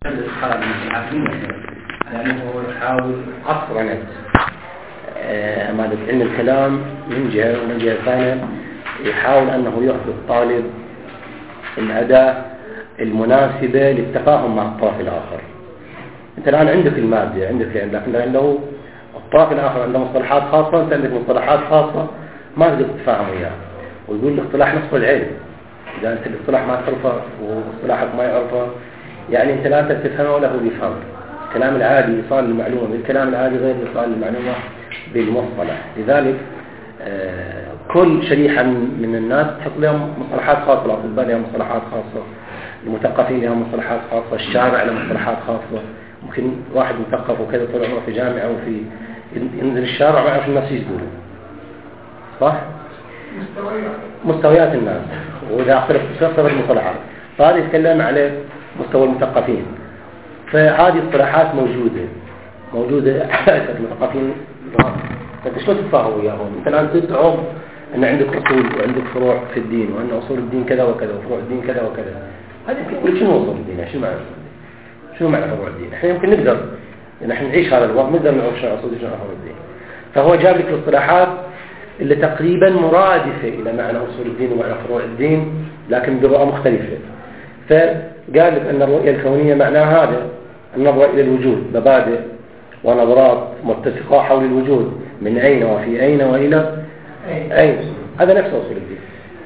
عند الخارج العقلية لأنه يحاول عصرنة مادة علم الكلام من جهة، ومن جهة ثانية يحاول أنه يعطي الطالب الأداة المناسبة للتفاهم مع الطرف الآخر. أنت الآن عندك المادة، عندك علم، لكن عنده الطرف الآخر عنده مصطلحات خاصة، أنت عندك مصطلحات خاصة ما تقدر تتفاهم وياه، ويقول الاصطلاح نصف العلم. إذا أنت الاصطلاح ما تعرفه واصطلاحك ما يعرفه يعني أنت لا تفهمه ولا هو يفهم. الكلام العادي إيصال المعلومة بالكلام العادي غير إيصال المعلومة بالمصطلح. لذلك كل شريحة من الناس تحط لهم مصطلحات خاصة، الأطباء لهم مصطلحات خاصة، المثقفين لهم مصطلحات خاصة، الشارع له مصطلحات خاصة. ممكن واحد مثقف وكذا طول عمره في جامعة وفي ينزل الشارع ما يعرف الناس يقولوا صح؟ مستويات الناس، وإذا اختلفت المصطلحات فهذا يتكلم على مستوى المثقفين. فهذه الصلاحات موجودة المثقفين. فأنت شلون تتفاهم وياهم؟ أنت الآن تدعو أن عندك أصول وعندك فروع في الدين، وأن أصول الدين كذا وكذا وفروع الدين كذا وكذا. هذا يمكن شنو أصول الدين؟ شنو معنى فروع الدين؟ إحنا يمكن نقدر نحن نعيش هذا الوقت نقدر نعرف شنو أصول الدين وفروع الدين. فهو جاب لك الاصطلاحات اللي تقريبا مرادفة إلى معنى أصول الدين ومعنى فروع الدين، لكن برؤى مختلفة. فقال لك أن الرؤية الكونية معناها هذا، النظرة إلى الوجود، مبادئ ونظرات متسقة حول الوجود، من أين وفي أين وإلى أين. هذا نفس أصول الدين.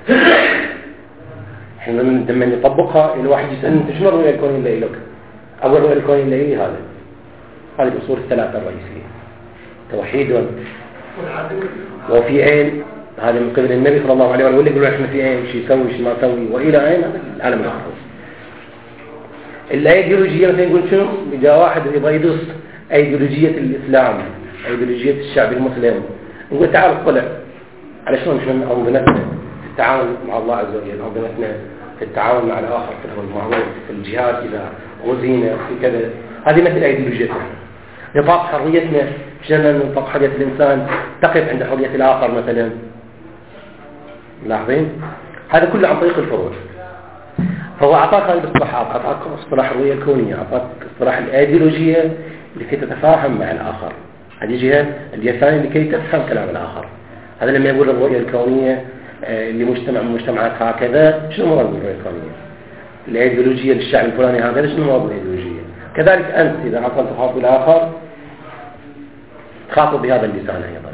حين لما نطبقها الواحد يسأل أنت شنو الرؤية الكونية اللي لك؟ أول رؤية الكونية اللي هذا، هذه الأصول الثلاثة الرئيسية: توحيد وفي أين، هذا من قبل النبي صلى الله عليه وسلم، يقول احنا في أين، شيء يسوي شيء ما يسوي، وإلى أين، هذا العالم الآخر. الأيديولوجية مثلا يقول شنو؟ إذا واحد يبغى يدرس أيديولوجية الإسلام، أيديولوجية الشعب المسلم، نقول تعال اطلع على شلون نحن أنظمتنا في التعاون مع الله عز وجل، أنظمتنا في التعاون مع الآخر في الأمر المعروف، في الجهاد إذا غزينا في كذا. هذه مثل أيديولوجيتنا. نطاق حريتنا، شلون نطاق حرية الإنسان تقف عند حرية الآخر مثلا. لاحظين؟ هذا كله عن طريق الفروع. فهو أعطاك هذه الاصطلاحات، أعطاك اصطلاح الرؤية الكونية، أعطاك اصطلاح الأيديولوجية لكي تتفاهم مع الآخر. هذه جهة. الجهة الثانية لكي تفهم كلام الآخر. هذا لما يقول الرؤية الكونية لمجتمع من المجتمعات هكذا، شنو مراد بالرؤية الكونية؟ الأيديولوجية للشعب الفلاني هكذا، شنو مراد بالأيديولوجية؟ كذلك أنت إذا أردت تخاطب الآخر تخاطب بهذا اللسان أيضا.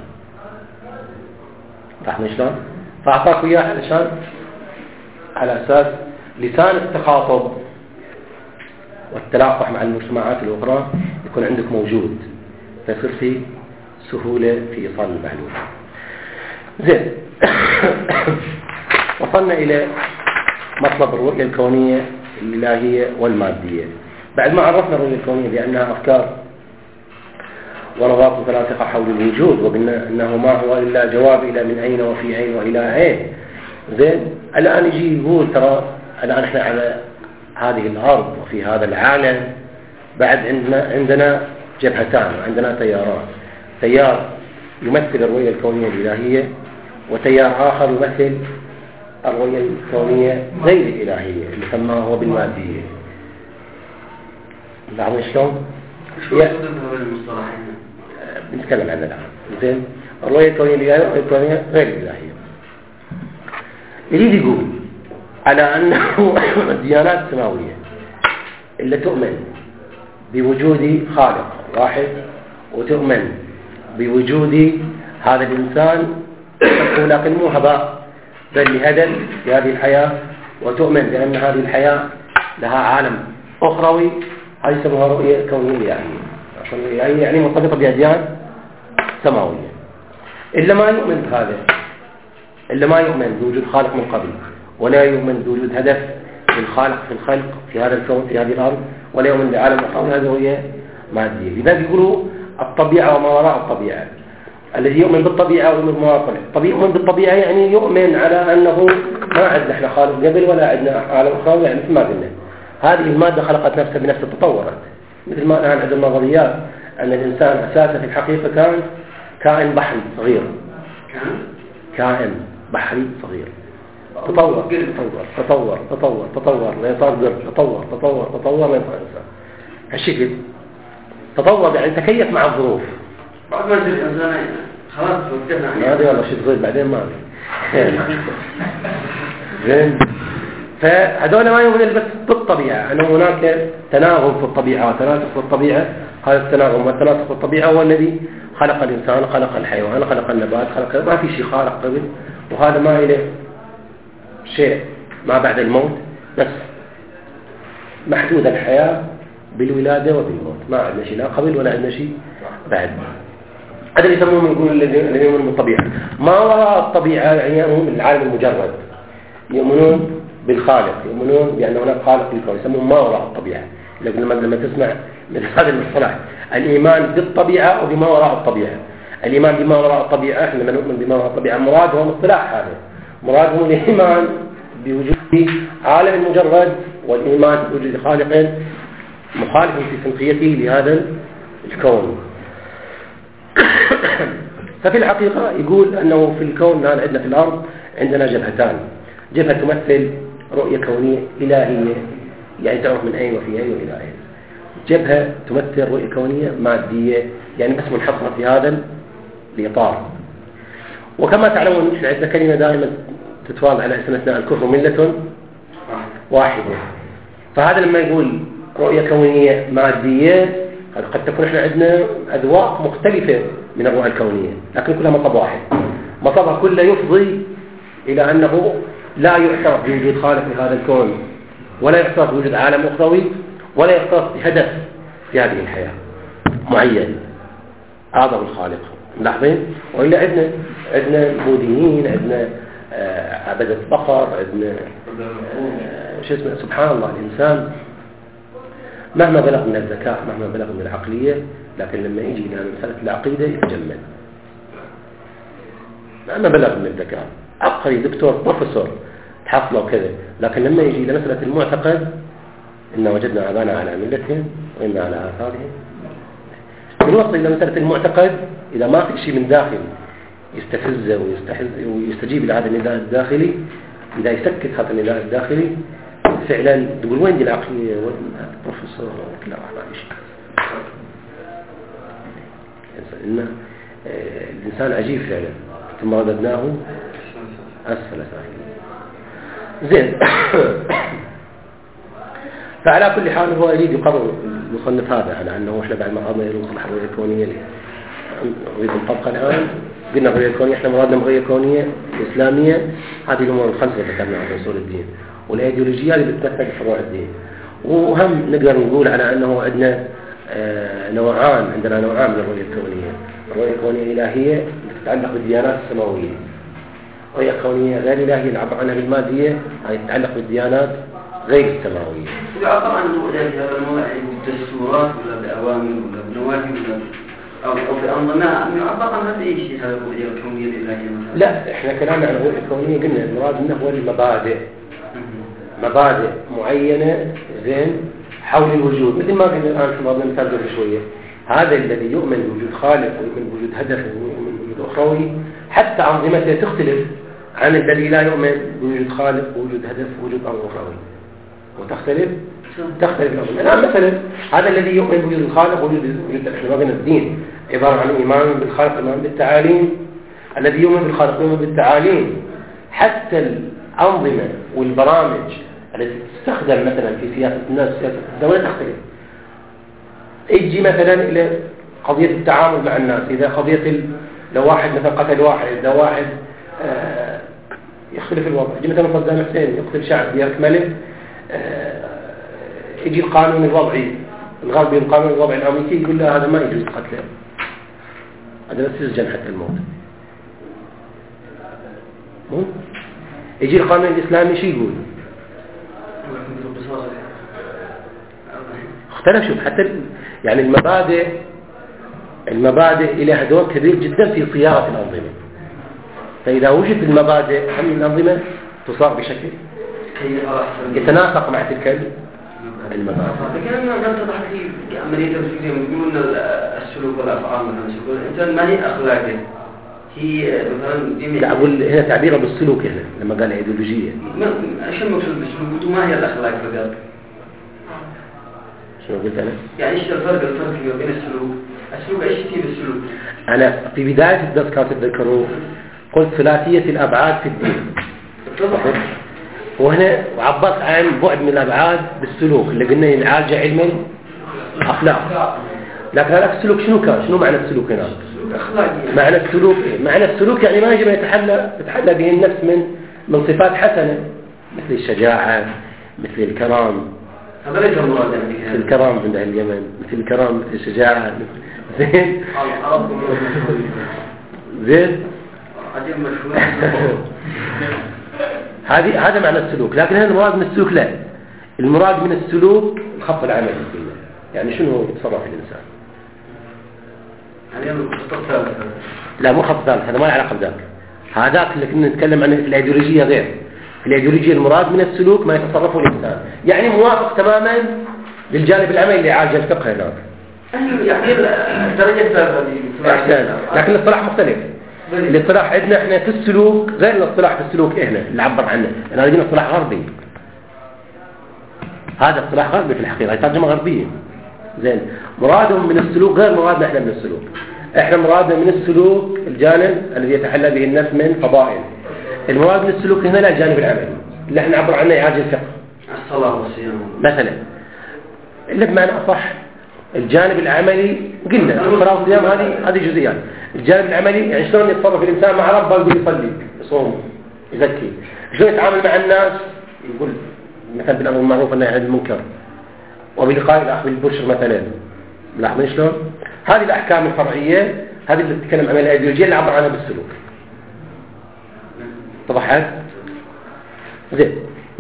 فاهمين شلون؟ فأعطاك إياه علشان على أساس لسان التخاطب والتلاقح مع المجتمعات الأخرى يكون عندك موجود، فيصير في سهولة في إيصال المعلومة. زين. وصلنا إلى مطلب الرؤية الكونية الإلهية والمادية. بعد ما عرفنا الرؤية الكونية بأنها أفكار ونظرات متلاصقة حول الوجود، وقلنا أنه ما هو إلا جواب إلى من أين وفي أين وإلى أين. زين. الآن يجي يقول ترى الآن إحنا على هذه الأرض وفي هذا العالم بعد عندنا جبهتان وعندنا تيارات، تيار يمثل الرؤية الكونية الإلهية، وتيار آخر يمثل الرؤية الكونية غير الإلهية اللي سماه هو بالمادية. لاحظوا شلون؟ بنتكلم عنها الآن. زين. الرؤية الكونية الإلهية والرؤية الكونية غير الإلهية. يريد يقول على أنه الديانات السماوية اللي تؤمن بوجود خالق واحد، وتؤمن بوجود هذا الإنسان لكن مو هباء بل لهدف في هذه الحياة، وتؤمن بأن هذه الحياة لها عالم أخروي، هذه يسموها رؤية كونية يعني مرتبطة بأديان سماوية. إلا ما يؤمن بهذا، إلا ما يؤمن بوجود خالق من قبل، ولا يؤمن بوجود هدف للخالق في الخلق في هذا الكون في هذه الأرض، ولا يؤمن بعالم أخروي، هذه رؤية مادية. لذلك يقولوا الطبيعة وما وراء الطبيعة. الذي يؤمن بالطبيعة ويؤمن بما وراء الطبيعة، يؤمن بالطبيعة يعني يؤمن على أنه ما عندنا احنا خالق قبل ولا عندنا عالم أخروي، يعني مثل ما قلنا هذه المادة خلقت نفسها بنفسها، تطورت. مثل ما الآن عند النظريات أن الإنسان أساسا في الحقيقة كان كائن بحري صغير، كائن بحري صغير، تطور لا صار قرد، تطور لا صار إنسان. هالشكل تطور يعني تكيف مع الظروف. بعد ما يصير الإنسان خلاص وقتنا هذا والله شيء صغير بعدين ما زين. فهذول ما يؤمنون بس بالطبيعة، أن هناك تناغم في الطبيعة وتناسق في الطبيعة. هذا التناغم والتناسق في الطبيعة هو الذي خلق الإنسان، خلق الحيوان، خلق النبات، خلق، ما في شيء خارق قبل، وهذا ما إله شيء ما بعد الموت، بس محدود الحياة بالولادة وبالموت، ما عندنا شيء لا قبل ولا عندنا شيء بعد. هذا اللي يسمونه يقولون الذين يؤمنون بالطبيعة. ما وراء الطبيعة يعني هم العالم المجرد، يؤمنون بالخالق، يؤمنون بأن هناك خالق للكون، يسمون ما وراء الطبيعة. لكن لما تسمع من هذا المصطلح الإيمان بالطبيعة وبما وراء الطبيعة، الإيمان بما وراء الطبيعة، احنا لما نؤمن بما وراء الطبيعة مرادهم اصطلاح هذا، مرادهم الإيمان بوجود عالم المجرد والإيمان بوجود خالق مخالف في سنقيته لهذا الكون. ففي الحقيقة يقول أنه في الكون الآن عندنا في الأرض عندنا جبهتان، جبهة تمثل رؤية كونية إلهية، يعني تعرف من أين وفي أين وإلى أين. جبهة تمثل رؤية كونية مادية، يعني بس منحصرة في هذا الإطار. وكما تعلمون عندنا كلمة دائما تتواضع على ألسنتنا: الكفر ملة واحدة. فهذا لما يقول رؤية كونية مادية، قد تكون احنا عندنا أذواق مختلفة من الرؤى الكونية، لكن كلها مطب واحد، مطبها كله يفضي إلى أنه لا يعترف بوجود خالق لهذا الكون، ولا يعترف بوجود عالم أخروي، ولا يعترف بهدف في هذه الحياة معين أعظم الخالق. ملاحظين؟ وإلا عندنا البوذيين، عندنا عبدة البقر، عندنا شو اسمه، سبحان الله. الإنسان مهما بلغ من الذكاء، مهما بلغ من العقلية، لكن لما يجي إلى مسألة العقيدة يتجمل. مهما بلغ من الذكاء، عبقري، دكتور، بروفيسور، تحصله وكذا، لكن لما يجي إلى مسألة المعتقد: إن وجدنا آباءنا على ملتهم وإنا على آثارهم. بالوصل إلى مسألة المعتقد، إذا ما في شيء من داخل يستفزه ويستجيب إلى هذا النداء الداخلي، إذا يسكت هذا النداء الداخلي فعلا تقول: وين دي العقلية؟ وين البروفيسور؟ لا ما شيء. إن الإنسان عجيب فعلا، ثم رددناه أسفل سافلين. زين. فعلى كل حال هو يريد يقرر المصنف هذا على أنه إحنا بعد ما أردنا نوصل الرؤية الكونية نريد نطبقها الآن. قلنا الرؤية الكونية، إحنا مرادنا رؤية كونية إسلامية. هذه الأمور الخمسة اللي ذكرناها في أصول الدين، والأيديولوجية اللي بتمثل فروع الدين. وهم نقدر نقول على أنه عندنا نوعان، عندنا نوعان من الرؤية الكونية: الرؤية الكونية الإلهية تتعلق بالديانات السماوية، رؤية كونية غير إلهية اللي عبر عنها بالمادية، هذه تتعلق بالديانات غير السماوية. يعبر عن هذا الموضوع بالدستورات ولا بأوامر ولا بنواهي ولا أو بأنظمة، يعبر عن هذا أي شيء، هذا الرؤية الكونية الإلهية مثلا؟ لا، إحنا كلامنا عن الرؤية الكونية قلنا المراد منه هو المبادئ، مبادئ معينة زين حول الوجود. مثل ما قلنا الآن في موضوع مثال قبل شوية، هذا الذي يؤمن بوجود خالق ويؤمن بوجود هدف ويؤمن بوجود أخروي، حتى أنظمته تختلف عن الذي لا يؤمن بوجود خالق ووجود هدف ووجود أمر أخروي، وتختلف الأمر. الآن مثلا هذا الذي يؤمن بوجود الخالق ووجود احنا ما قلنا الدين عبارة عن إيمان بالخالق، إيمان بالتعاليم. الذي يؤمن بالخالق يؤمن بالتعاليم. حتى الأنظمة والبرامج التي تستخدم مثلا في سياسة الناس، سياسة الدولة، تختلف. يجي مثلا إلى قضية التعامل مع الناس، إذا قضية لو واحد مثلا قتل واحد، لو واحد يختلف الوضع. يجي مثلا صدام حسين يقتل شعب يكمله، يجي القانون الوضعي الغربي، القانون الوضعي الأمريكي يقول له هذا ما يجوز قتله، هذا بس يسجن حتى الموت. يجي القانون الإسلامي شو يقول؟ اختلف. شوف حتى يعني المبادئ لها دور كبير جدا في صياغة الأنظمة. فإذا وجد المبادئ هم الأنظمة تصاغ بشكل يتناسق مع تلك المبادئ. لكن أنا تضح في عملية تفسير يقولون السلوك والأفعال مثلا، يقول الإنسان ما هي أخلاقه، هي مثلا لا أقول هنا تعبيره بالسلوك هنا لما قال أيديولوجية. ايش المقصود بالسلوك؟ ما هي الأخلاق فقط؟ شنو قلت أنا؟ يعني إيش الفرق بين السلوك؟ السلوك إيش تجيب السلوك؟ أنا في بداية الدرس كانت تتذكروا قلت ثلاثية الأبعاد في الدين. وهنا عبرت عن بعد من الأبعاد بالسلوك اللي قلنا ينعالج علما أخلاق. لكن هذا السلوك شنو كان؟ شنو معنى السلوك هنا؟ معنى السلوك إيه؟ معنى السلوك يعني ما يجب أن يتحلى به النفس من صفات حسنة مثل الشجاعة، مثل الكرام. هذا ليس المراد يعني. مثل الكرام عند أهل اليمن، مثل الكرام، مثل الشجاعة. زين. زين. هذا معنى السلوك. لكن هذا المراد من السلوك لا. المراد من السلوك الخط العملي. يعني شنو يتصرف الإنسان؟ يعني خط ثالث. لا مو خط ثالث، هذا ما له علاقة بذاك. هذاك اللي كنا نتكلم عنه في الأيديولوجية غير. في الأيديولوجية المراد من السلوك ما يتصرفه الإنسان. يعني موافق تماما للجانب العملي اللي يعالج الفقه هناك. يعني الدرجة الثالثة أحسن. لكن الاصطلاح مختلف. الاصطلاح عندنا احنا في السلوك غير الاصطلاح في السلوك احنا اللي عبر عنه. احنا عندنا اصطلاح غربي. هذا اصطلاح غربي في الحقيقة، هي ترجمة غربية. زين. مرادهم من السلوك غير مرادنا احنا من السلوك. احنا مرادنا من السلوك الجانب الذي يتحلى به النفس من فضائل. المراد من السلوك هنا لا الجانب العملي اللي احنا نعبر عنه إعاجة الفقه. الصلاة والصيام مثلا. اللي بمعنى أصح الجانب العملي قلنا الصلاة والصيام هذه جزئيات. الجانب العملي يعني شلون يتصرف الإنسان مع ربه، يقول يصلي، يصوم، يزكي. شلون يتعامل مع الناس، يقول مثلا بالأمر بالمعروف والنهي عن المنكر، وبلقاء الأخ بالبشر مثلا. لاحظين شلون؟ هذه الأحكام الفرعية هذه اللي تتكلم عن الأيديولوجية اللي عبر عنها بالسلوك. طبعا زين.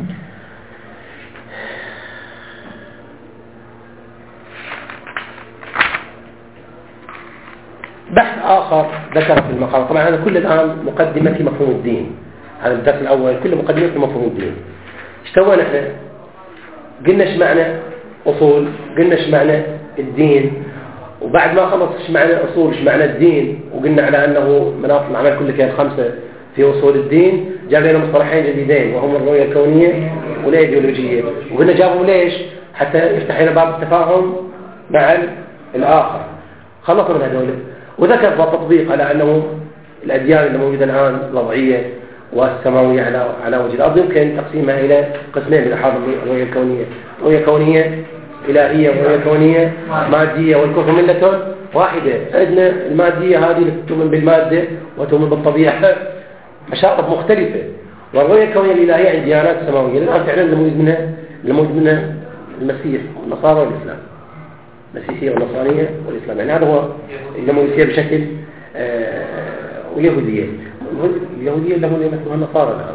بحث آخر ذكر في المقام. طبعا هذا كل الآن مقدمة في مفهوم الدين. هذا الدرس الأول كله مقدمة في مفهوم الدين. اشتوى نحن قلنا ايش معنى أصول، قلنا ايش معنى الدين، وبعد ما خلص ايش معنى أصول ايش معنى الدين، وقلنا على أنه مناط العمل كلها الخمسة في أصول الدين. جاب لنا مصطلحين جديدين وهم الرؤية الكونية والأيديولوجية، وقلنا جابوا ليش؟ حتى يفتح لنا باب التفاهم مع الآخر. خلصنا من هذول وذكر بالتطبيق على أنه الأديان اللي موجودة الآن الوضعية والسماوية على وجه الأرض يمكن تقسيمها إلى قسمين من أحد الرؤية الكونية. رؤية كونية إلهية ورؤية كونية مادية، والكفر ملة واحدة. عندنا المادية هذه اللي تؤمن بالمادة وتؤمن بالطبيعة مشاطب مختلفة، والرؤية الكونية الإلهية عند ديانات سماوية. الآن فعلا الموجود منها المسيح والنصارى والإسلام، المسيحية والنصرانية والإسلام. يعني هذا هو النموذجية بشكل واليهودية. اليهودية اللي هم يمثلون النصارى الآن.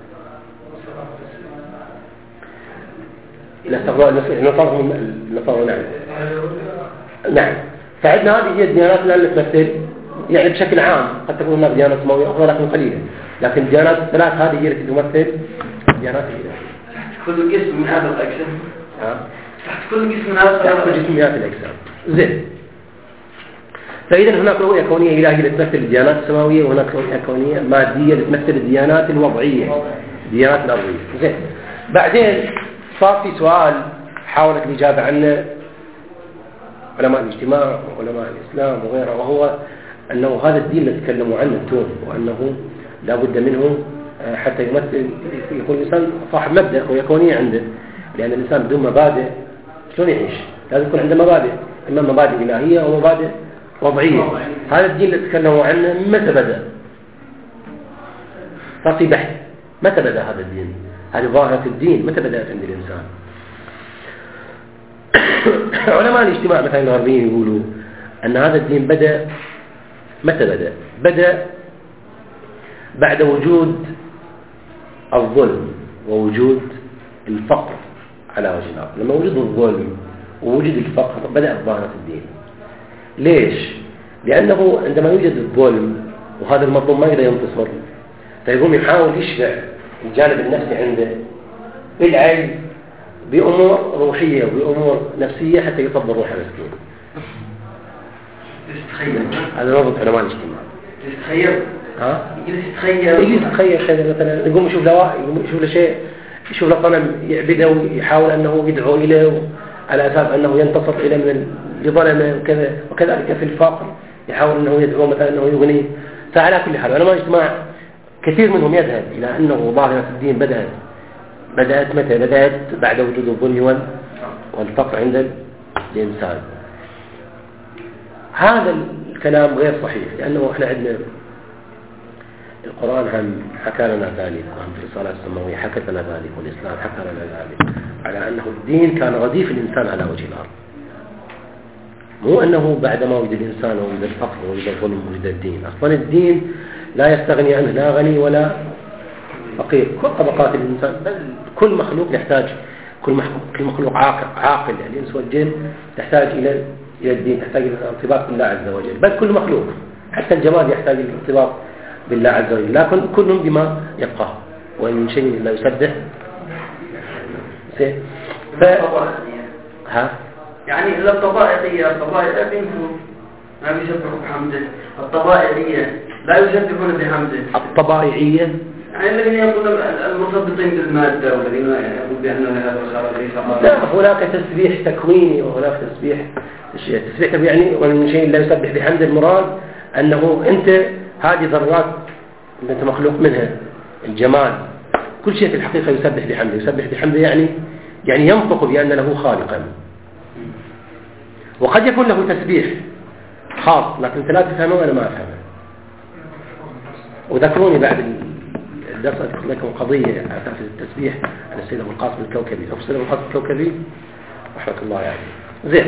النصارى هم النصارى. نعم. فعندنا هذه هي الديانات اللي تمثل يعني بشكل عام. قد تكون هناك ديانات سماوية أخرى لكن قليلة، لكن الديانات الثلاث هذه هي التي تمثل الديانات الإلهية. كل قسم من هذا الأجسام. كل قسم من هذا الأجسام. زين. فإذا هناك رؤية كونية إلهية لتمثل الديانات السماوية، وهناك رؤية كونية مادية لتمثل الديانات الوضعية، الديانات الأرضية. زين. بعدين صار في سؤال حاولت الإجابة عنه علماء الاجتماع وعلماء الإسلام وغيره، وهو أنه هذا الدين اللي تكلموا عنه التون، وأنه لا بد منه حتى يمثل يكون الإنسان صاحب مبدأ رؤية كونية عنده، لأن الإنسان بدون مبادئ شلون يعيش؟ لازم يكون عنده مبادئ، إما مبادئ إلهية أو مبادئ وضعية. هذا الدين اللي تكلموا عنه متى بدأ؟ صار في بحث متى بدأ هذا الدين؟ هذه ظاهرة الدين متى بدأت عند الإنسان؟ علماء الاجتماع مثلا الغربيين يقولوا أن هذا الدين بدأ متى بدأ؟ بدأ بعد وجود الظلم ووجود الفقر على وجه الأرض. لما وجد الظلم ووجد الفقر بدأت ظاهرة الدين. ليش؟ لأنه عندما يوجد الظلم وهذا المظلوم ما يقدر ينتصر، فيقوم يحاول يشبع الجانب النفسي عنده بالعلم بأمور روحية وبأمور نفسية حتى يفضل روح المسكين. هذا نظرة علماء الاجتماع. يجلس يتخيل مثلا يقوم يشوف له شيء، يشوف له صنم يعبده ويحاول أنه يدعو إليه على أساس أنه ينتصر إلى من لظلمه وكذا، وكذلك في الفقر يحاول أنه يدعو مثلا أنه يغنيه. فعلى كل حال علماء الاجتماع كثير منهم يذهب إلى أنه ظاهرة الدين بدأت متى؟ بدأت بعد وجود الظلم والفقر عند الإنسان. هذا الكلام غير صحيح، لأنه إحنا عندنا القرآن هم حكى لنا ذلك، وهم في الرسالة السماوية حكت لنا ذلك، والإسلام حكى لنا ذلك، على أنه الدين كان رديف الإنسان على وجه الأرض، مو أنه بعدما وجد الإنسان ووجد الفقر ووجد الظلم ووجد الدين. أصلا الدين لا يستغني عنه لا غني ولا فقير، كل طبقات الإنسان، بل كل مخلوق يحتاج، كل مخلوق عاقل الإنس والجن تحتاج إلى الدين، تحتاج إلى الارتباط بالله عز وجل، بل كل مخلوق حتى الجماد يحتاج إلى الارتباط بالله عز وجل، لكن كلهم بما يبقى، وإن من شيء إلا يسبح. يعني إلا الطبائعية ما بيسبحوا بحمده، الطبائعية لا يسبحون بحمده. الطبائعية يعني الذين يقولون المرتبطين بالمادة، والذين يقولون بأنه هذا خارج. لا، هناك تسبيح تكويني وهناك تسبيح يعني ومن شيء لا يسبح بحمد. المراد أنه أنت هذه ذرات أنت مخلوق منها، الجمال، كل شيء في الحقيقة يسبح بحمده. يسبح بحمده يعني ينطق بأن له خالقا، وقد يكون له تسبيح خاص لكن أنت لا تفهمه وأنا ما أفهمه. وذكروني بعد الدرس أذكر لكم قضية على أساس التسبيح عن السيد أبو القاسم الكوكبي. أبو السيد أبو القاسم الكوكبي رحمة الله يعني زين.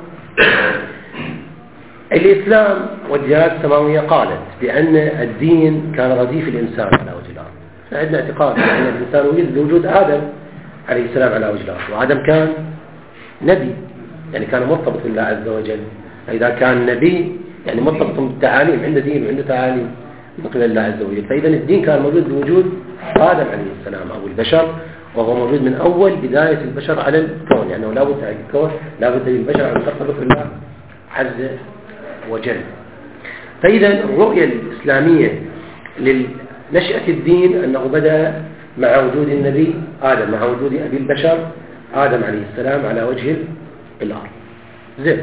الإسلام والديانات السماوية قالت بأن الدين كان رديف الإنسان على وجه الأرض. عندنا اعتقاد أن الإنسان ولد بوجود آدم عليه السلام على وجه الأرض، وآدم كان نبي، يعني كان مرتبط بالله عز وجل. فإذا كان نبي يعني مرتبط بالتعاليم، عنده دين وعنده تعاليم من قبل الله عز وجل. فإذا الدين كان موجود بوجود آدم عليه السلام أو البشر، وهو موجود من أول بداية البشر على الكون، يعني لا بد عن الكون، لا بد للبشر أن يرتبط بالله عز وجل. فإذا الرؤية الإسلامية لنشأة الدين أنه بدأ مع وجود النبي آدم، مع وجود أبي البشر آدم عليه السلام على وجه الأرض. زين.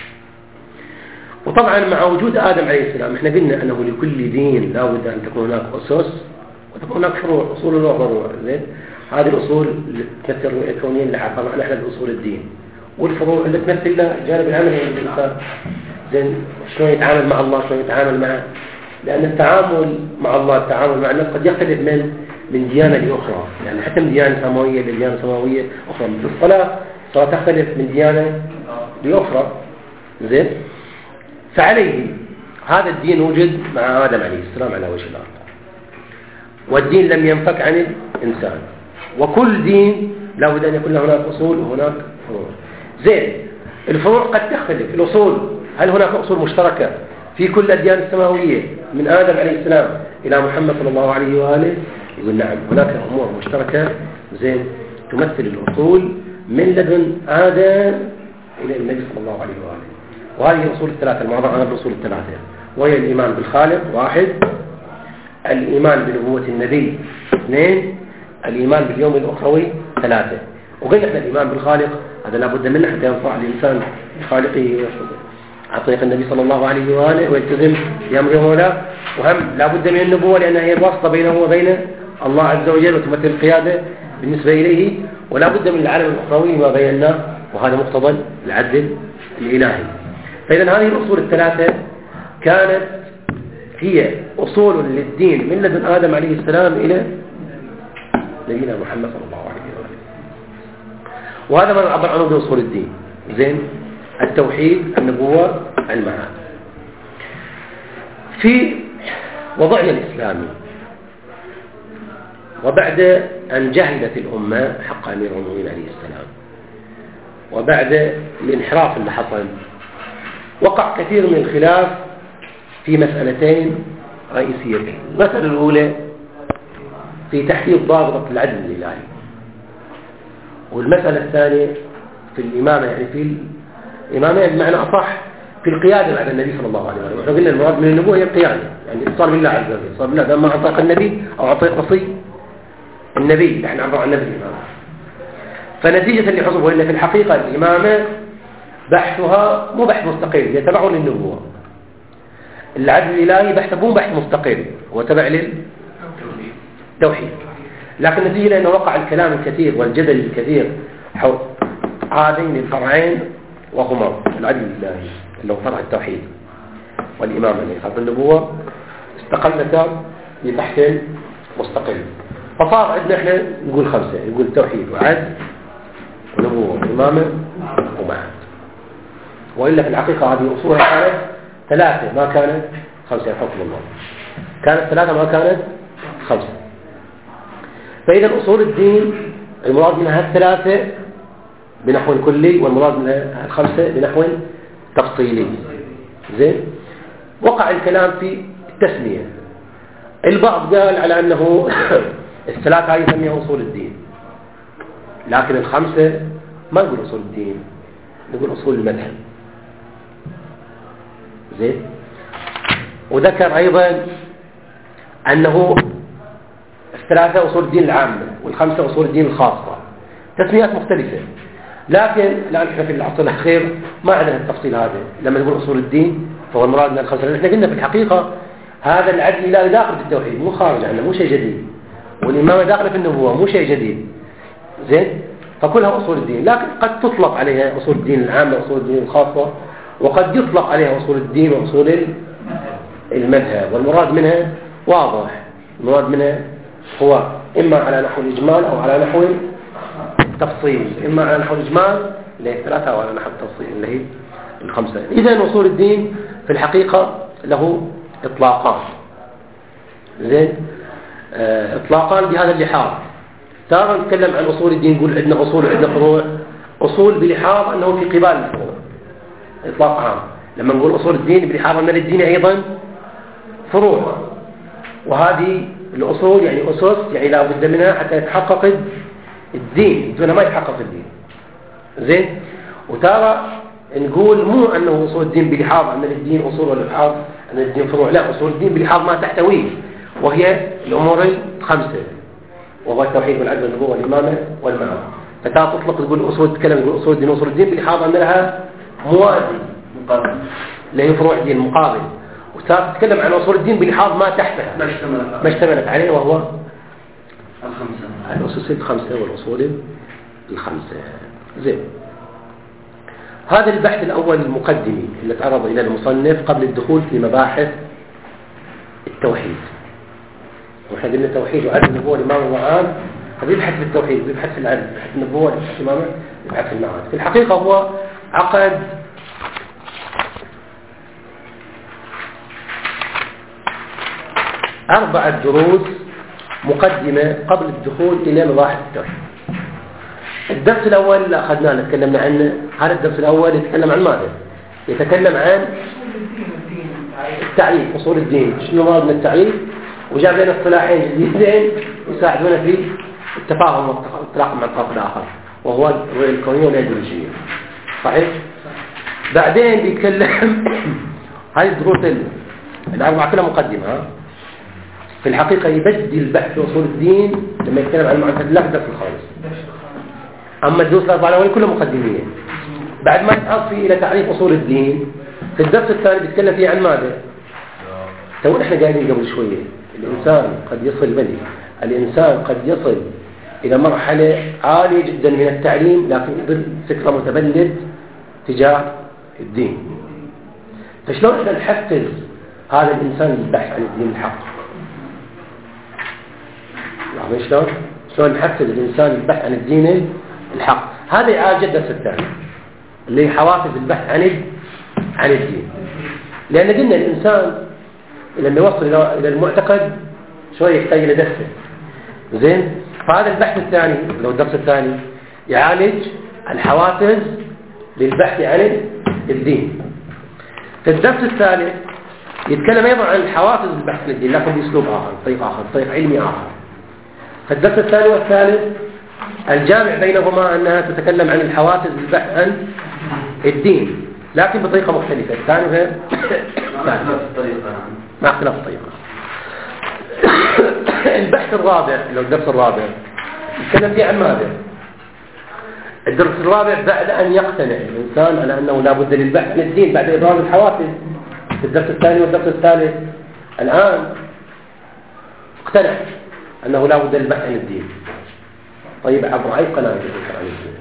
وطبعا مع وجود آدم عليه السلام احنا قلنا أنه لكل دين لا بد أن تكون هناك أسس وتكون هناك فروع، أصول وفروع. زين. هذه الأصول اللي تمثل الرؤية الكونية اللي حطها نحن بأصول الدين، والفروع اللي تمثل الجانب العملي للإنسان. زين. شلون يتعامل مع الله، شلون يتعامل معه، لأن التعامل مع الله، التعامل مع الناس قد يختلف من ديانة لأخرى، يعني حتى من ديانة سماوية لديانة سماوية أخرى. مثل الصلاة تختلف من ديانة لأخرى. زين. فعليه هذا الدين وجد مع آدم عليه السلام على وجه الأرض، والدين لم ينفك عن الإنسان، وكل دين لا بد أن يكون له هناك أصول وهناك فروع. زين. الفروع قد تختلف. الأصول، هل هناك أصول مشتركة في كل الأديان السماوية من آدم عليه السلام إلى محمد صلى الله عليه وآله؟ يقول نعم، هناك أمور مشتركة. زين. تمثل الأصول من لدن آدم إلى النبي صلى الله عليه وآله. وهذه الأصول الثلاثة المعظم عن الأصول الثلاثة، وهي الإيمان بالخالق 1، الإيمان بنبوة النبي 2، الإيمان باليوم الأخروي 3. وقلنا احنا الإيمان بالخالق هذا لابد منه حتى ينفع الإنسان بخالقه عن طريق النبي صلى الله عليه وآله ويلتزم بأمره ولا، وهم لابد من النبوة لأنها هي الواسطة بينه وبين الله عز وجل وتمثل القيادة بالنسبة إليه، ولا بد من العالم الأخروي ما بيناه، وهذا مقتضى العدل الإلهي. فإذا هذه الأصول الثلاثة كانت هي أصول للدين من لدن آدم عليه السلام إلى نبينا محمد صلى الله عليه وآله. وهذا ما نعبر عنه بأصول الدين. زين. التوحيد، النبوة، المعاد. في وضعنا الإسلامي وبعد أن جهلت الأمة حق أمير المؤمنين عليه السلام، وبعد الانحراف اللي حصل، وقع كثير من الخلاف في مسألتين رئيسيتين. المسألة الأولى في تحديد ضابط العدل الإلهي، والمسألة الثانية في الإمامة، يعني في الإمامة بمعنى أصح في القيادة بعد النبي صلى الله عليه وسلم. قلنا المراد من النبوة هي القيادة، يعني اتصال بالله عز وجل، اتصال بالله ما عن طريق النبي أو عن طريق وصي النبي، نحن نعبر عن النبي الإمامة. فنتيجة لحصول، وإلا في الحقيقة الإمامة بحثها مو بحث مستقل يتبع للنبوة. العدل الإلهي بحثه مو بحث مستقل، هو تبع للتوحيد. لكن نتيجة لأنه وقع الكلام الكثير والجدل الكثير حول هذين الفرعين، وهما العدل الإلهي اللي هو فرع التوحيد والإمامة اللي خلف النبوة، استقلتا ببحث مستقل. فصار عندنا احنا نقول 5، نقول توحيد وعدل ونبوة وإمامة ومعاد. وإلا في الحقيقة هذه أصولها كانت 3 ما كانت 5 حكم الله، كانت 3 ما كانت 5. فإذا أصول الدين المراد منها 3 بنحو كلي، والمراد منها 5 بنحو تفصيلي. زين. وقع الكلام في التسمية. البعض قال على أنه 3 هاي يسميها أصول الدين، لكن 5 ما نقول أصول الدين، نقول أصول المذهب. زين. وذكر أيضا أنه 3 أصول الدين العامة، وال5 أصول الدين الخاصة، تسميات مختلفة. لكن الآن احنا في العصر الأخير ما عندنا التفصيل هذا. لما نقول أصول الدين فهو المراد من 5، احنا قلنا في الحقيقة هذا العدل الإلهي داخل في التوحيد، مو خارج عنه، مو شيء جديد. والإمامة داخل في النبوة، مو شيء جديد. زين. فكلها أصول الدين، لكن قد تطلق عليها أصول الدين العامة وأصول الدين الخاصة، وقد يطلق عليها أصول الدين وأصول المذهب. والمراد منها واضح، المراد منها هو إما على نحو الإجمال أو على نحو التفصيل، إما على نحو الإجمال اللي هي 3، أو على نحو التفصيل اللي هي 5. إذن أصول الدين في الحقيقة له إطلاقان. زين. إطلاقان بهذا اللحاظ. تارة نتكلم عن أصول الدين نقول عندنا أصول وعندنا فروع. أصول بلحاظ أنه في قبال الفروع، إطلاق عام. لما نقول أصول الدين بلحاظ أن للدين أيضا فروع، وهذه الأصول يعني أسس، يعني لا بد منها حتى يتحقق الدين، دون ما يتحقق الدين. زين. وتارة نقول مو أنه أصول الدين بلحاظ أن للدين أصول ولا بلحاظ أن للدين فروع، لا، أصول الدين بلحاظ ما تحتويه، وهي الأمور 5، وهو التوحيد والعدل والنبوة والإمامة والمعاد. فتارة تطلق تقول أصول، تتكلم تقول أصول الدين، أصول الدين بلحاظ أن لها موازي مقابل، لا هي فروع الدين مقابل. وتارة تتكلم عن أصول الدين بلحاظ ما تحتها، ما اشتملت عليه، وهو 5، الأسس 5 والأصول 5. زين. هذا البحث الأول المقدمي اللي تعرض إلى المصنف قبل الدخول في مباحث التوحيد. وإحنا قلنا التوحيد وعدل النبوة والإمامة والمعاد، فبيبحث في التوحيد، بيبحث في العدل، بيبحث في النبوة، بيبحث في الإمامة، بيبحث في المعاد. في الحقيقة هو عقد 4 دروس مقدمة قبل الدخول إلى مباحث التوحيد. الدرس الأول اللي أخذناه نتكلمنا عنه، هذا الدرس الأول يتكلم عن ماذا؟ يتكلم عن التعريف، أصول الدين، شنو مراد من التعريف، وجاب لنا اصطلاحين جديدين يساعدونا في التفاهم والتلاقم مع الطرف الآخر، وهو الرؤية الكونية والأيديولوجية. صحيح؟ بعدين بيتكلم هاي الدروس الأربعة كلها مقدمة. في الحقيقة يبدل بحث أصول الدين لما يتكلم عن المعرفة الله في الدرس الخامس. أما الدروس الأربعة الأولى كلها مقدمية. بعد ما يتعرف إلى تعريف أصول الدين، في الدرس الثاني بيتكلم فيه عن ماذا؟ تو احنا قاعدين قبل شوية الإنسان قد يصل إلى مرحلة عالية جدا من التعليم، لكن يظل فكرة متبلد تجاه الدين. فشلون احنا نحفز هذا الإنسان للبحث عن الدين الحق؟ شلون نحفز الإنسان للبحث عن الدين الحق؟ هذا يعالج الدرس الثاني اللي هي حوافز البحث عن الدين. لأن قلنا الإنسان لما يوصل إلى المعتقد شوي يحتاج إلى درسه. زين. فهذا البحث الثاني لو الدرس الثاني يعالج الحوافز للبحث عن الدين. في الدرس الثالث يتكلم أيضا عن الحوافز للبحث عن الدين، لكن بأسلوب آخر، طريق علمي آخر. في الدرس الثاني والثالث الجامع بينهما أنها تتكلم عن الحوافز للبحث عن الدين، لكن بطريقة مختلفة. الثاني غير مع اختلاف الطريقة. البحث الرابع لو الدرس الرابع يتكلم فيه عن ماذا؟ الدرس الرابع بعد أن يقتنع الإنسان على أنه لا بد للبحث عن الدين بعد إبراز الحوافز في الدرس الثاني والدرس الثالث. الآن اقتنع أنه لا بد للبحث عن الدين. طيب عبر أي قناة يذكر عن الدين؟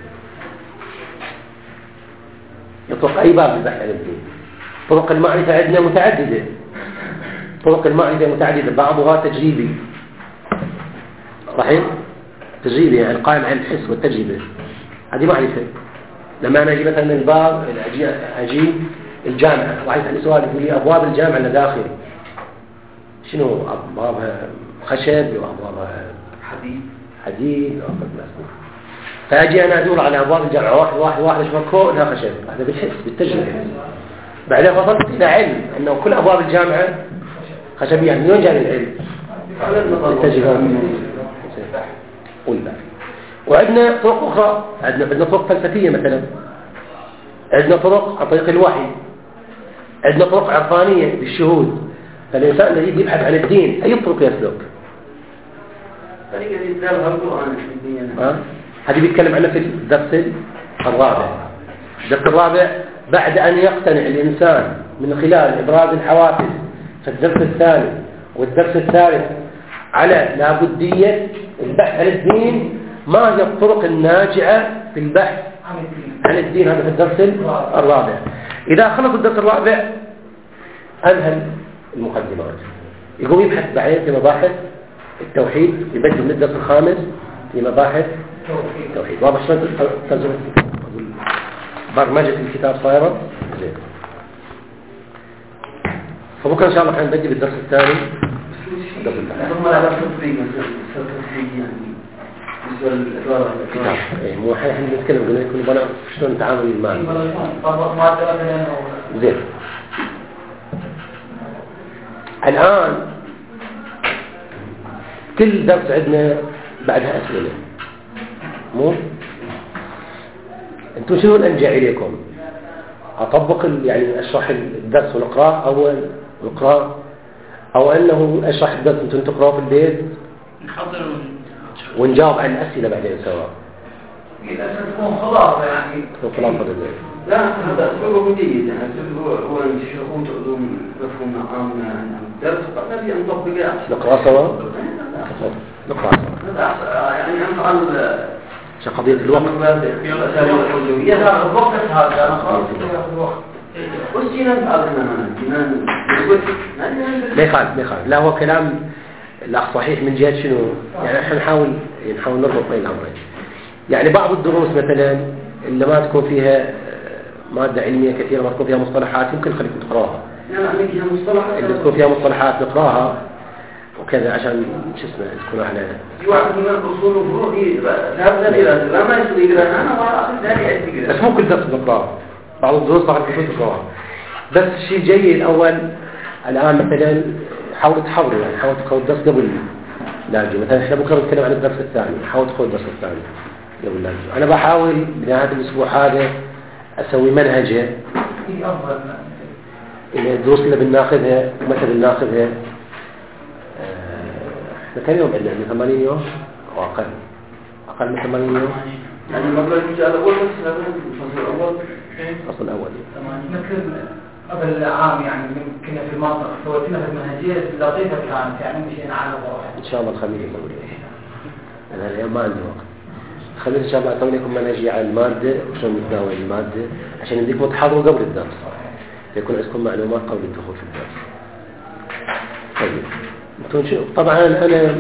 يطرق أي باب للبحث عن الدين؟ طرق المعرفة عندنا متعددة، طرق المعرفة متعددة، بعضها تجريبي صحيح؟ تجريبي يعني قائم على الحس والتجربة، هذه معرفة. لما أنا أجي مثلا الباب أجي الجامعة واحد يسألني سؤال يقول لي أبواب الجامعة اللي داخل شنو؟ أبوابها خشب وأبوابها حديد فأجي أنا أدور على أبواب الجامعة واحد أشوفها لها خشب، هذا بالحس بالتجربة. بعدين فضلت إلى علم أنه كل أبواب الجامعة خشبية. يعني من وين جاء العلم؟ التجربة والبحث. وعندنا طرق أخرى، عندنا طرق فلسفية مثلا، عندنا طرق عن طريق الوحي، عندنا طرق عرفانية بالشهود. فالإنسان الذي يبحث عن الدين أي طرق يسلك؟ هذه بيتكلم عنها في الدرس الرابع. الدرس الرابع بعد أن يقتنع الإنسان من خلال إبراز الحوافز في الدرس الثاني والدرس الثالث على لابدية البحث عن الدين، ما هي الطرق الناجعة في البحث عن الدين؟ هذا في الدرس الرابع. إذا خلص الدرس الرابع أنهى المقدمات، يقوم يبحث بعدين في مباحث التوحيد، يبدأ من الدرس الخامس في مباحث التوحيد. واضح شلون ترجمة برمجة الكتاب صايرة زين. فبكرة إن شاء الله حنبدأ بالدرس الثاني. مو احنا نتكلم قلنا يكون بنا شلون نتعامل المال زين. الآن كل درس عندنا بعدها أسئلة، مو انتم شنو الأنجع إليكم؟ أطبق يعني أشرح الدرس ونقرأ أول ونقرأ، أو أنه أشرح الدرس أنتم تقرأوا في البيت ونجاوب عن الأسئلة بعدين سوا؟ للأسف تكون خلاصة يعني خلاصة لا هذا أسلوبه جيد، يعني هو يشرحون تعلوم مفهوم عام عن الدرس قد نبي أن نطبقه. نقرأ سوا؟ نقرأ سوا يعني نفعل قضية الوقت. يا الوقت هذا أنا خلاص الوقت. وش جينا نفعل ما يخالف لا هو كلام الأخ صحيح من جهة شنو؟ يعني احنا نحاول نربط بين الأمرين. يعني بعض الدروس مثلا اللي ما تكون فيها مادة علمية كثيرة، ما تكون فيها مصطلحات، يمكن خليكم تقراها. اللي تكون فيها مصطلحات نقراها وكذا عشان شو اسمه تكون على واحد من الأصول وفروع لا ما يصير يقرأ أنا ثاني بس مو كل درس نقراها، بعض الدروس بعض الدروس تقراها. بس شيء جيد أول الآن مثلا حاولوا تحضروا، يعني حاولوا تقرأوا الدرس قبل لا نجي. مثلا احنا بكره نتكلم عن الدرس الثاني، حاولوا تقرأوا الدرس الثاني قبل لا نجي. أنا بحاول بنهاية الأسبوع هذا أسوي منهجة إلى الدروس اللي بناخذها متى بناخذها. احنا كم يوم عندنا؟ 80 يوم أو أقل من 80 يوم. يعني المبلغ الأول الفصل الأول الفصل الأول مثل قبل عام يعني كنا في المنطقة سوينا في المنهجية لطيفة كانت يعني مشينا على واحد. إن شاء الله الخميس نسوي. أنا اليوم ما عندي وقت. الخميس إن شاء الله أسوي لكم منهجية على المادة وشلون نتناول المادة عشان نديكم تحضروا قبل الدرس، يكون عندكم معلومات قبل الدخول في الدرس. طيب انتم شو طبعا أنا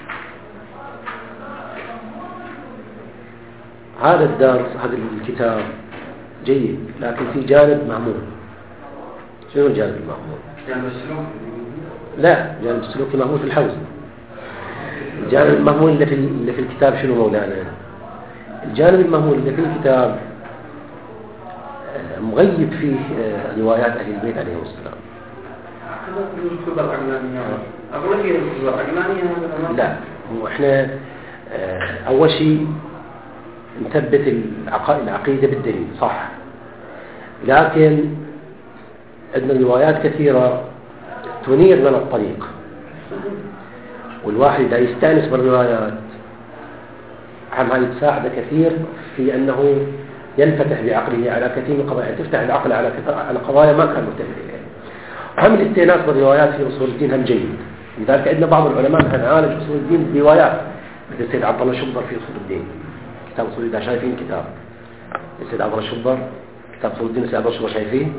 هذا الدرس هذا الكتاب جيد، لكن في جانب مهمول. شنو الجانب المهمول؟ جانب السلوك؟ لا، جانب السلوك مهمول في الحوزة. الجانب المهمول اللي في الكتاب شنو مولانا؟ الجانب المهمول اللي في الكتاب مغيب فيه روايات أهل البيت عليهم السلام. لا، احنا أول شيء نثبت العقيدة بالدليل صح، لكن عندنا روايات كثيرة تنير لنا الطريق، والواحد إذا يستأنس بالروايات هذه تساعد كثير في أنه ينفتح بعقله على كثير من القضايا، تفتح العقل على قضايا ما كان متفق إليها. أهم الاستئناس بالروايات في أصول الدين هم جيد، لذلك عندنا بعض العلماء مثلا عالج أصول الدين بروايات، مثل السيد عبد الله الشبر في أصول الدين، كتاب أصول الدين شايفين كتاب السيد عبد الله الشبر، كتاب أصول الدين السيد عبد الله الشبر شايفين،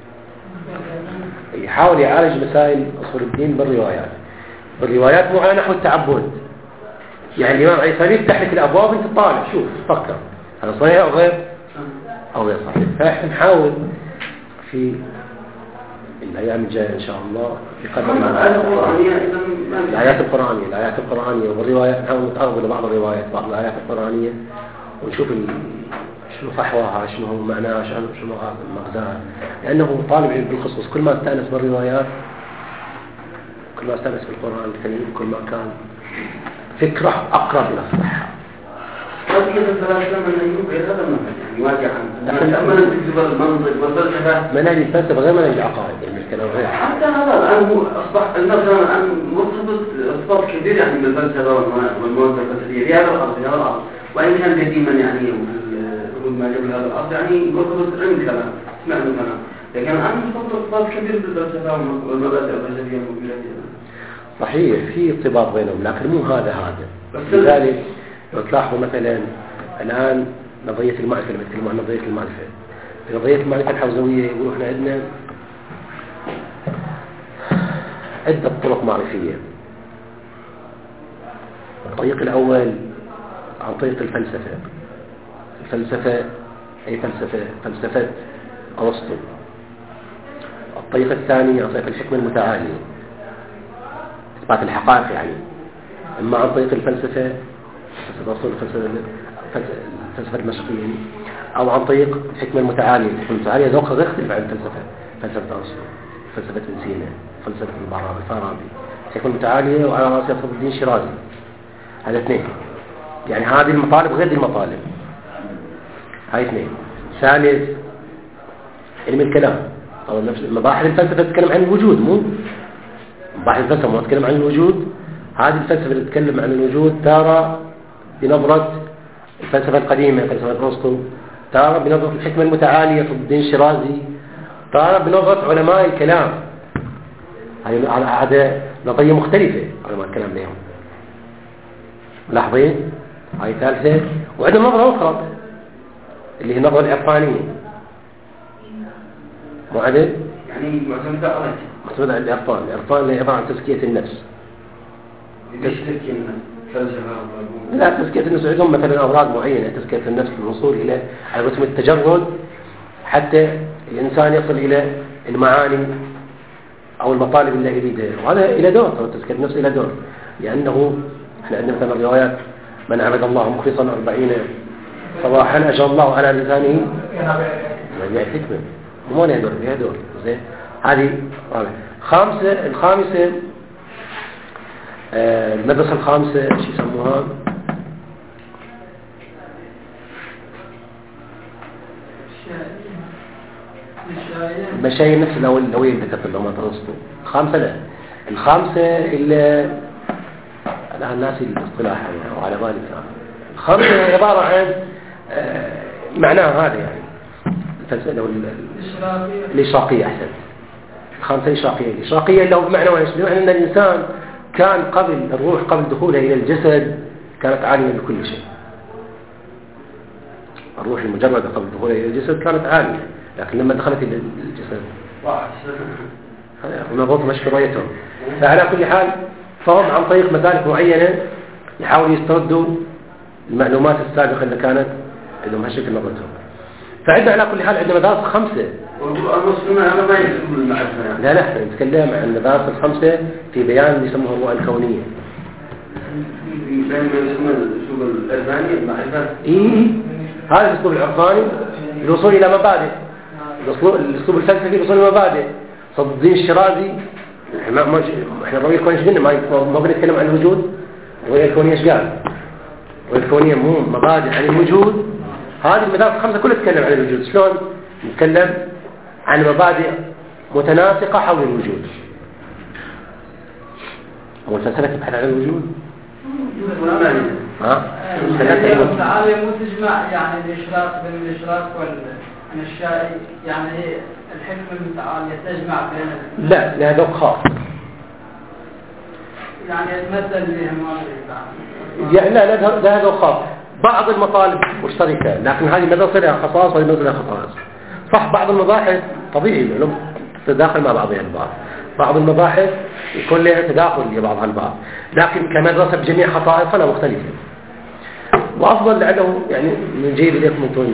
يحاول يعالج مسائل أصول الدين بالروايات مو على نحو التعبد. يعني الإمام عيسى يفتح لك الأبواب أنت طالع شوف فكر هذا صحيح أو غير صحيح. فإحنا نحاول في الأيام الجاية إن شاء الله في قدر الآيات القرآنية والروايات، نحاول نتعرض لبعض الروايات بعض الآيات القرآنية ونشوف شنو فحواها، شنو معناها، شنو مغزاها، لأنه طالب علم بالخصوص كل ما استأنس بالروايات كل ما استأنس بالقرآن الكريم كل ما كان فكرة أقرب إلى الصحة. قضية الثلاثة من أيوب غير هذا المنهج يعني واقعا لما نكتب المنطق والفلسفة منهج الفلسفة غير منهج العقائد يعني الكلام غير حتى هذا الآن هو أصبح مثلا الآن مرتبط ارتباط كبير يعني بالفلسفة والمواد الفلسفية في هذا الأرض وإن كان قديما يعني وجود ما جاب هذا الأرض يعني مرتبط علم كلام سمعنا كلام، لكن الآن مرتبط ارتباط كبير بالفلسفة والمبادئ الفلسفية الموجودة. صحيح في ارتباط بينهم لكن مو هذا لذلك لو تلاحظوا مثلا الآن نظرية المعرفة لما يتكلموا عن نظرية المعرفة، في نظرية المعرفة الحوزوية يقولوا احنا عندنا عدة طرق معرفية. الطريق الأول عن طريق الفلسفة أي فلسفة أرسطو. الطريق الثاني عن طريق الحكمة المتعالية إثبات الحقائق يعني، إما عن طريق الفلسفة الفلسفة المشرقية أو عن طريق الحكمة المتعالية. الحكمة المتعالية ذوقها يختلف عن الفلسفة، فلسفة أرسطو، فلسفة ابن سينا، فلسفة الفارابي. الحكمة المتعالية وعلى رأسها فضل الدين شيرازي. هذا اثنين يعني هذه المطالب غير المطالب، هاي اثنين. ثالث علم الكلام أو مباحث الفلسفة تتكلم عن الوجود، مو مباحث الفلسفة ما تتكلم عن الوجود. هذه الفلسفة اللي تتكلم عن الوجود ترى بنظرة الفلسفة القديمة فلسفة أرسطو، ترى بنظرة الحكمة المتعالية فضل الدين شيرازي، ترى بنظرة علماء الكلام. هذا نظرية مختلفة علماء الكلام لهم ملاحظين. هاي ثالثة. وعندنا نظرة أخرى اللي هي النظرة العرفانية معدل يعني معتمدة على العرفان. العرفان اللي عبارة عن تزكية النفس. لا تزكية النفس عندهم مثلا أمراض معينة تزكية النفس للوصول إلى على رسم التجرد حتى الإنسان يصل إلى المعاني أو المطالب اللي يريدها، وهذا إلى دور تزكية النفس إلى دور، لأنه احنا عندنا مثلا الروايات من عبد الله مخلصا 40 صباحا أجر الله على لسانه يعني حكمة وما له دور زين. هذه الخامسة المدرسة الخامسة شو يسموها المشايين نفس الأولية اللي ذكرت لهم أرسطو. الخامسة اللي الآن الناس الاصطلاح يعني وعلى ذلك الخامسة عبارة عن معناها هذا يعني الإشراقية أحسن. الخامسة الإشراقية اللي هو بمعنى أن الإنسان كان قبل الروح قبل دخولها إلى الجسد كانت عالية بكل شيء. الروح المجردة قبل دخولها إلى الجسد كانت عالية، لكن لما دخلت إلى الجسد ونظرت مشي رؤيتهم. فعلى كل حال فهم عن طريق مسالك معينة يحاولوا يستردوا المعلومات السابقة اللي كانت عندهم هالشكل نظرتهم. فعندنا على كل حال عندنا مدارس 5. لا احنا نتكلم عن المدارس 5 في بيان اللي يسموه الرؤى الكونية. هذا الاسلوب العرفاني الوصول الى مبادئ، الاسلوب الفلسفي الوصول الى مبادئ. فضل الدين الشيرازي احنا الرؤية الكونية شقلنا ما بنتكلم عن الوجود. الرؤية الكونية ايش قال؟ الرؤية الكونية مو مبادئ عن الوجود. هذه المدارس 5 كلها تتكلم عن الوجود. شلون نتكلم عن مبادئ متناسقة حول الوجود؟ هو الفلسفة تبحث عن الوجود تعالى مو تجمع يعني الإشراك بين الإشراك والنشائي، يعني هي الحكمة المتعالية تجمع بين لا لهذا خاص، يعني يتمثل بهم يعني لا هذا خاص. بعض المطالب مشتركة، لكن هذه مدرسة لها خصائص وهذه مدرسة لها خصائص. صح بعض المباحث طبيعي العلوم تتداخل مع بعضها البعض، بعض المباحث يكون لها تداخل لبعضها البعض، لكن كمدرسة بجميع خصائصها لا مختلفة. وأفضل لأنه يعني من جيد إليكم أنتم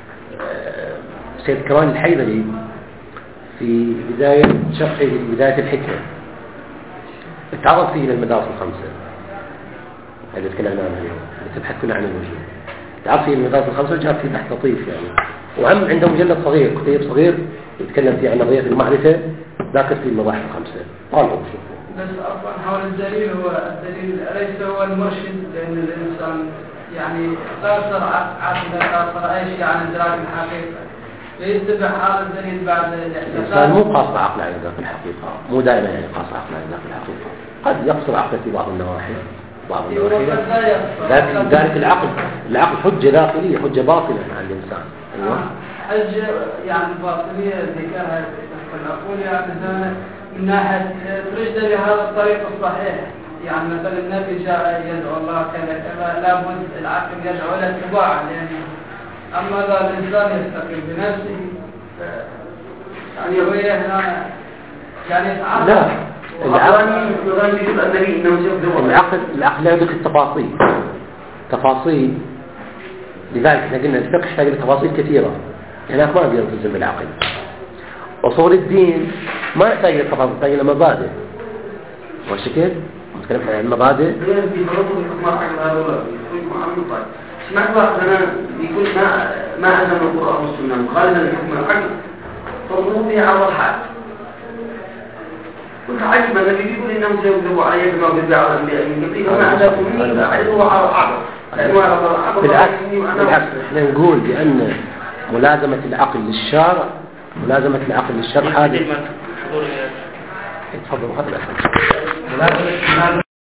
سيد كران الحيدري في بداية الحكمة اتعرض فيه للمدارس الخمسة اللي تكلمنا عنها اليوم، اللي تبحث كلها عن الوجود. تعرف فيه المدارس الخمسة وجاب فيه بحث لطيف يعني، وهم عنده مجلد صغير كتيب صغير يتكلم فيه عن نظرية المعرفة، ذاكر فيه المباحث الخمسة. طالعوا شوفوا. بس أصلا حول الدليل، هو الدليل ليس هو المرشد، لأن الإنسان يعني قاصر عقله، قاصر أي شيء عن إدراك الحقيقة، يتبع هذا الدليل بعد الإنسان مو قاصر عقله عن إدراك الحقيقة، مو دائما يعني قاصر عقله عن إدراك الحقيقة، قد يقصر عقله في بعض النواحي لكن ذلك العقل حجة داخلية، حجة باطلة عن الإنسان. أيوة حجة يعني باطلية ذكرها أقول يعني من ناحية ترشد لهذا الطريق الصحيح، يعني مثلا النبي جاء يدعو الله كذا كذا، لابد العقل يدعو إلى اتباعه، لأن أما إذا الإنسان يستقيم بنفسه يعني هو هنا يعني يتعرض. لا العقل لا يدرك التفاصيل، لذلك احنا قلنا الفقه يحتاج لتفاصيل كثيرة، هناك ما نقدر نلتزم بالعقل. أصول الدين ما يحتاج لتفاصيل، يحتاج إلى مبادئ. وش كيف؟ نتكلم عن المبادئ. سمعت واحد أنا يقول ما ألزم القرآن والسنة مخالفا لحكم العقل فالظروف هي على الحال. كنت عجبا النبي يقول إنهم سيكذبوا علي كما كذبوا على الأنبياء من قبلي وما أهلكم مني فأعرضوا على العقل. بالعكس احنا نقول بأن ملازمة العقل للشرع هذا تفضلوا هذا